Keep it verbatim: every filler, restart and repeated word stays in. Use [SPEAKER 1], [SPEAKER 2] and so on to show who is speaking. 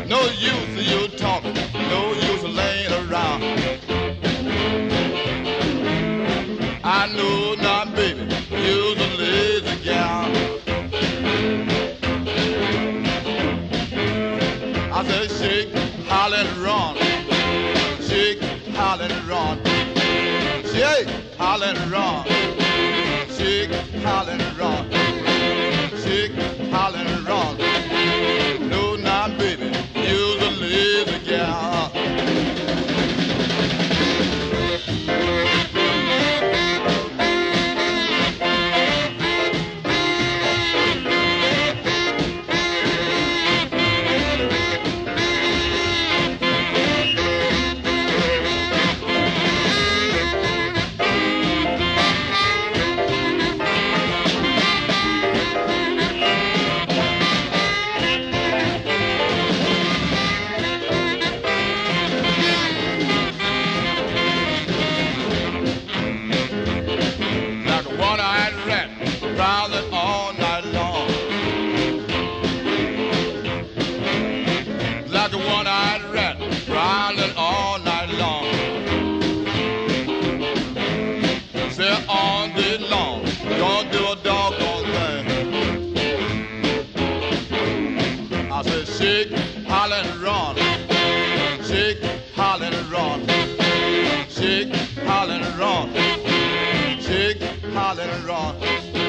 [SPEAKER 1] No use you talking, no use laying around. I know not, baby, you's a lazy gal. I said shake, holler and run. Shake, holler and run. Shake, holler and run. Shake, holler and run. Shake, holler and run. No, not baby, you's a lazy gal. Prowling all night long, like a one-eyed rat, prowling all night long. Say all day long, don't do a doggone thing. I said shake, holler and run, shake, holler and run, shake, holler and run, shake, holler and run.